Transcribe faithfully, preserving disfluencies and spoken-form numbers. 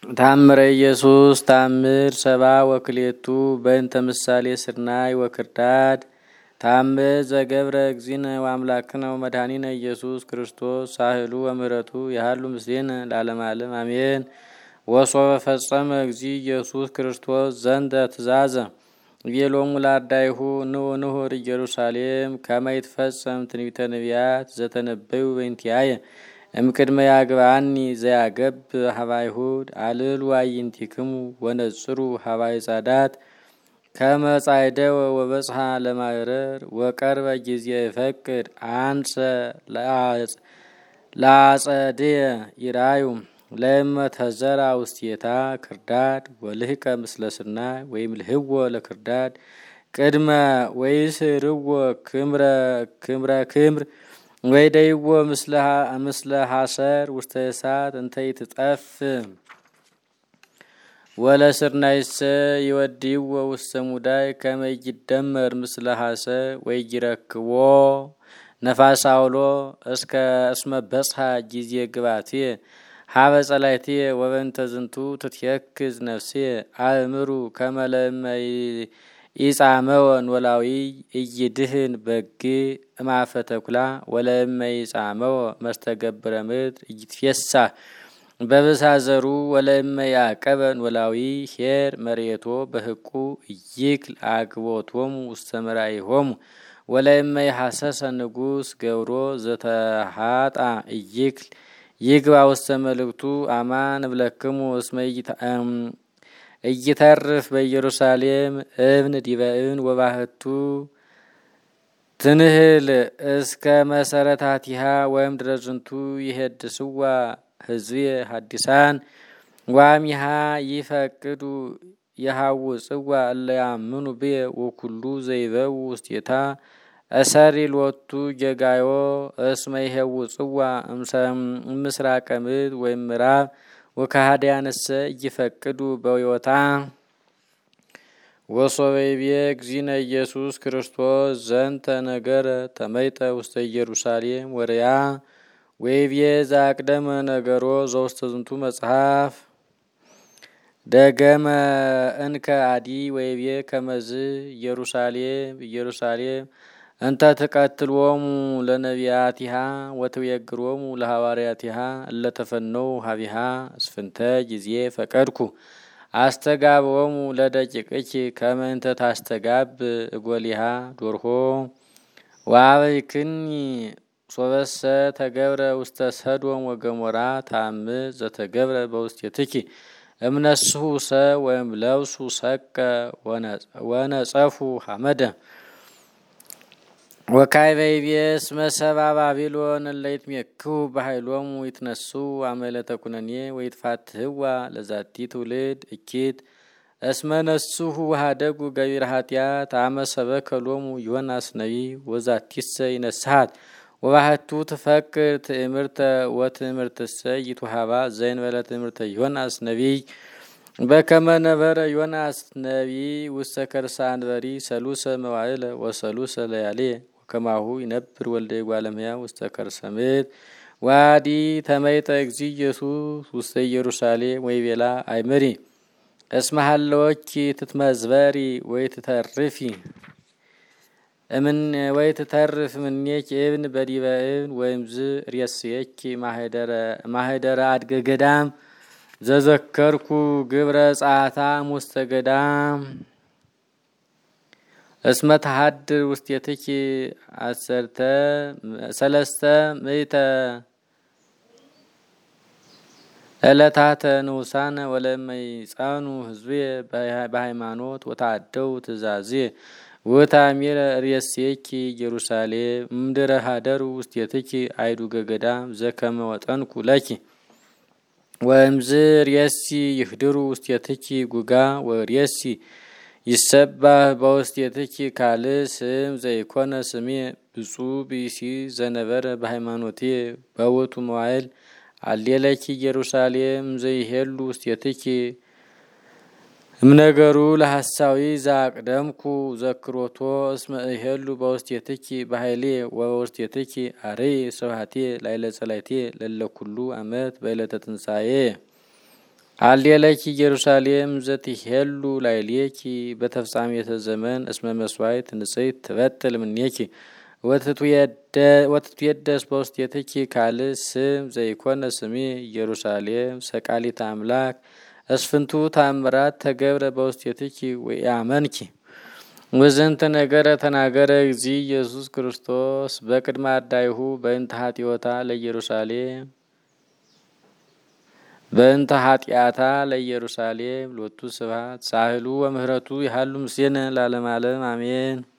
ታምረ ኢየሱስ ታምር ሰባ ወክሌቱ በእንተ ምሳሌ ስርናይ ወክርዳድ ታምር ዘገብረ እግዚእነ ወአምላክነ ወመድኃኒነ ኢየሱስ ክርስቶስ ሳህሉ ወምሕረቱ ያህሉ ምስሌነ ለዓለመ ዓለም አሜን። ወሶበ ፈጸመ እግዚእ ኢየሱስ ክርስቶስ ዘንተ ትእዛዘ ይቤሎሙ ለአርዳኢሁ ንዑ ንሑር ኢየሩሳሌም ከመ ይትፈጸም ትንቢተ ነቢያት ዘተነበዩ በእንቲአየ እምቅድመ ያግብአኒ ዘያገብ ሀበ አይሁድ አልሉ አዕይንቲክሙ ወነጽሩ ሀበ ጻዳት ከመ ጻዕደወ ወበጽሐ ለማዕረር ወቀርበ ጊዜ ይፈቅድ አንሰ ለአጸድየ ይራዩ ለእመ ተዘራ ውስቴታ ክርዳድ ወልህቀ ምስለ ስርናይ ወይም ልህዎ ለክርዳድ ቅድመ ወይስርዎ ክምረ ክምረ ክምር ወይደይዎ ምስለ ሐሰር ውስተ እሳት እንተ ይትጠፍ ወለስርናይሰ ይወድይዎ ውስተ ሙዳይ ከመ ይደመር ምስለ ሐሰር ወይይረክቦ ነፋስ አውሎ እስከ እስመ በጽሐ ጊዜ ግባትየ ሀበ ጸላእትየ ወበእንተ ዝንቱ ትትየክዝ ነፍስየ አእምሩ ከመ ለእመ ኢጻመወ ኖላዊ ኢይድህን በግ እማፈ ተኩላ ወለእመ ኢጻመወ መስተገብረ ምድር ኢይትፌሳህ በብሳ ዘሩ ወለእመ ያዕቀበ ኖላዊ ኄር መሬቶ በህቁ ኢይክል አግቦቶሙ ውስተ መራኢሆሙ ወለእመ ይሐሰሰ ንጉሥ ገብሮ ዘተሃጣ ኢይክል ይግባ ውስተ መልእክቱ አማን እብለክሙ እስመ እይተርፍ በኢየሩሳሌም እብን ዲበ እብን ወባህቱ ትንህል እስከ መሰረታቲሃ ወይም ድረዝንቱ ይሄድስዋ ህዝብየ ሀዲሳን ዋሚሃ ይፈቅዱ የሐውፅዋ እለ ያምኑ ብየ ወኩሉ ዘይበው ውስቴታ እሰሪ ሎቱ ጀጋዮ እስመ ይሄውፅዋ እምስራቀ ምድር ወይም ምዕራብ ወከሃዲያንሰ እይፈቅዱ በወዮታ ወሶበ ይቤ እግዚእነ ኢየሱስ ክርስቶስ ዘንተ ነገረ ተመይጠ ውስተ ኢየሩሳሌም ወርያ ወይቤ ዘአቅደመ ነገሮ ዘውስተ ዝንቱ መጽሐፍ ደገመ እንከ አዲ ወይቤ ከመዝ ኢየሩሳሌም ኢየሩሳሌም እንተ ትቀትሎሙ ለነቢያቲሃ ወትቤግሮሙ ለሐዋርያቲሃ እለተፈነው ሀቢሃ እስፍንተ ጊዜ ፈቀድኩ አስተጋብዎሙ ለደቂቅኪ ከመ እንተ ታስተጋብ እጐሊሃ ዶርሆ ወአበይክኒ ሶበሰ ተገብረ ውስተ ሰዶም ወገሞራ ታምር ዘተገብረ በውስቴትኪ እምነስሑ ሰ ወይም ለብሱ ሰቀ ወነጸፉ ሐመደ ወካዕበ ይቤ እስመ ሰብአ ባቢሎን እለ ይትሜክሁ በኃይሎሙ ይትነሱ አመለተ ኩነኔ ወይትፋትህዋ ለዛቲ ትውልድ እኪት እስመ ነስሑ ወሀደጉ ገቢረ ኃጢአት አመ ሰበከ ሎሙ ዮናስ ነቢይ ወዛቲሰ ይነስሓት ወባህቱ ትፈቅድ ትእምርተ ወትእምርትሰ ይትወሃባ ዘእንበለ ትእምርተ ዮናስ ነቢይ በከመ ነበረ ዮናስ ነቢይ ውስተ ከርሰ አንበሪ ሰሉሰ መዋዕለ ወሰሉሰ ለያልየ ወከማሁ ይነብር ወልደ እጓለ እመሕያው ውስተ ከርሰ ምድር ወአዲ ተመይጠ እግዚእ ኢየሱስ ውስተ ኢየሩሳሌም ወይቤላ አይምሪ እስመ ሀለወኪ ትትመዝበሪ ወይትተርፊ እምን ወይትተርፍ እምኔኪ እብን በዲበ እብን ወይምዝ ርእስየኪ ማህደረ አድገ ገዳም ዘዘከርኩ ግብረ ጸአታ ሙስተ ገዳም እስመ ተሃድር ውስቴትኪ አሰርተ ሰለስተ ምእተ ዕለታተ ንዑሳነ ወለእመ ይጻኑ ህዝብየ በሃይማኖት ወተአደው ትእዛዝየ ወታሚረ ርእስየኪ ኢየሩሳሌም እምድረ ሀደሩ ውስቴትኪ አይዱገ ገዳም ዘከመ ወጠንኩ ለኪ ወእምዝ ርእሲ ይህድሩ ውስቴትኪ ጉጋ ወርእሲ ይሰባህ በውስቴትኪ ካልእ ስም ዘይኮነ ስሜ ብፁዕ ብእሲ ዘነበረ በሃይማኖትየ በውእቱ መዋዕል አሌለኪ ኢየሩሳሌም ዘይሄሉ ውስቴትኪ እምነገሩ ለሐሳዊ ዘአቅደምኩ ዘክሮቶ እስመ ይሄሉ በውስቴትኪ በኃይልየ ወበውስቴትኪ አርይ ስብሐትየ ላዕለ ጸላእትየ ለለ ኩሉ አመት በዕለተ ትንሣኤ አልየለኪ ኢየሩሳሌም ዘትሄሉ ላይሌኪ በተፍጻሜተ ዘመን እስመ መስዋዕት ንጽሕት ትበጥል እምኔኪ ወትትየደስ በውስቴትኪ ካልእ ስም ዘይኮነ ስሜ ኢየሩሳሌም ሰቃሊተ አምላክ እስፍንቱ ታምራት ተገብረ በውስቴትኪ ወያመንኪ። ወዘንተ ነገረ ተናገረ እግዚእ ኢየሱስ ክርስቶስ በቅድመ አዳይሁ በእንተ ኃጢአታ ለኢየሩሳሌም በእንተ ኃጢአታ ለኢየሩሳሌም ሎቱ ስብሐት ሳህሉ ወምህረቱ ይሃሉ ምስሌነ ለዓለመ ዓለም አሜን።